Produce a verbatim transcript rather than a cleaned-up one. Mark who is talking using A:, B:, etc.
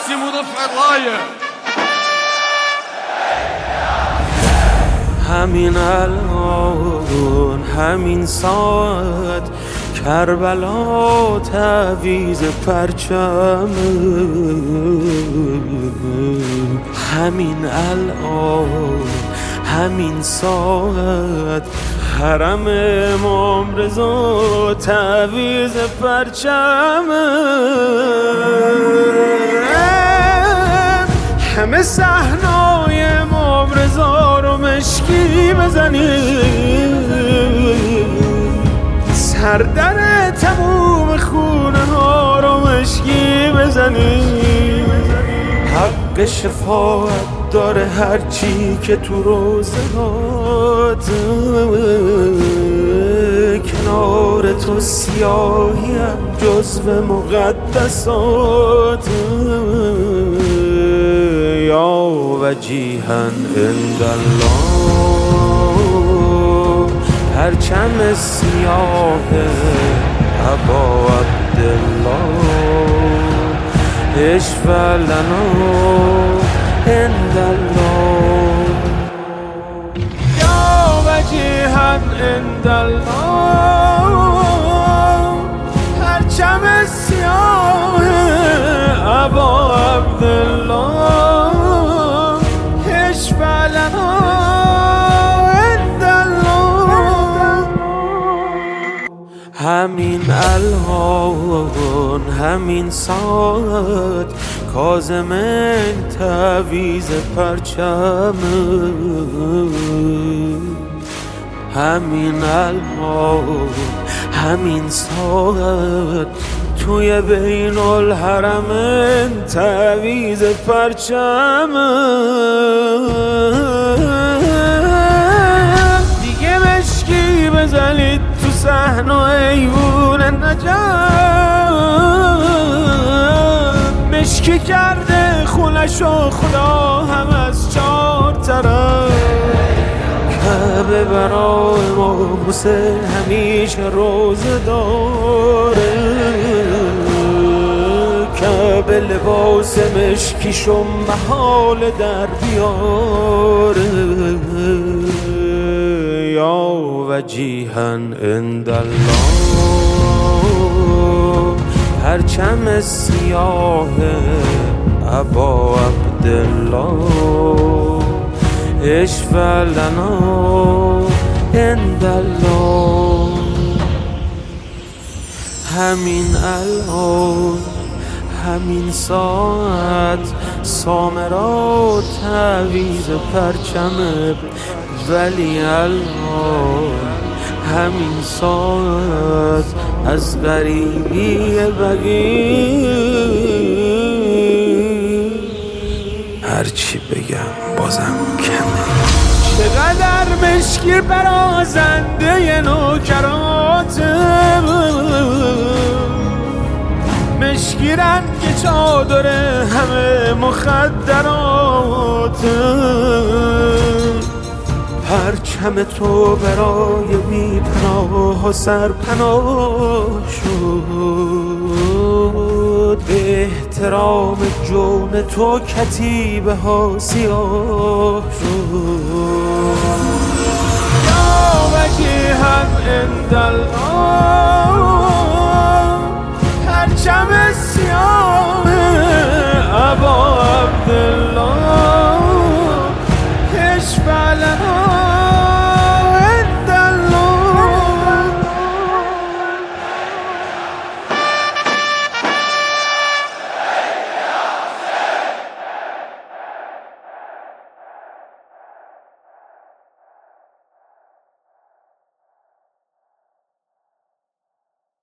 A: acima da ferraia.
B: همین الان همین ساعت کربلا تعویض پرچم، همین الان همین ساعت حرم امام رضا تعویض پرچم. همه صحنای امام رضا رو مشکی بزنید، سر در تموم خونه ها رو مشکی بزنید. حق شفاعت داره هرچی که تو روزگات، کنار تو سیاهی هم جزو مقدسات. یا وجیها عند الله پرچم سیاه ابا عبدالله، اشفع لنا عند الله. یا وجیها عند الله پرچم سیاه ابا عبدالله، اشفع لنا عند الله. همین الان همین ساعت کاظمین تعویض پرچم، همین الان همین ساعت توی بین الحرمین تعویض پرچم. دیگه مشکی بزنید تو صحن و ایوون نجات، مشکی کرده خونشو خدا هم از چار طرف. کعبه برای امام حسین همیشه روزه داره، کعبه لباس مشکیشو محال در بیاره. یا وجیها عند الله پرچم سیاه ابا عبدالله، اشفع لنا عند الله. همین الان همین ساعت سامرا تعویض پرچم، ولی الان همین ساعت از غریبی بقی هرچی بگم بازم کمه. چقدر مشکی برازنده نوکرات، مشکی رنگ چادر همه مخدرات. پرچم تو برای بی پناه و سرپناه شد، به احترام جون تو کتیبه ها سیاه شد. یا وجیها عند الله